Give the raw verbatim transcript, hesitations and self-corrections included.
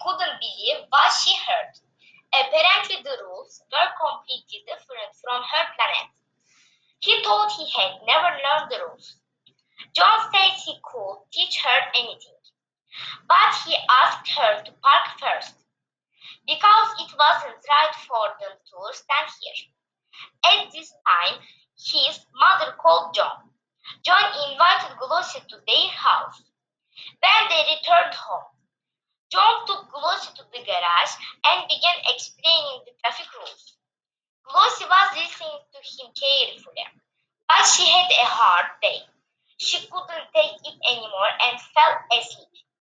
couldn't believe what she heard. Apparently, the rules were completely different from her planet. He thought he had never learned the rules. John said he could teach her anything, but he asked her to park first, because it wasn't right for them to stand here. At this time, his mother called John. John invited Glossy to their house. When they returned home, John took Glossy to the garage and began explaining the traffic rules. Glossy was listening to him carefully, but she had a hard day. She couldn't take it anymore and fell asleep.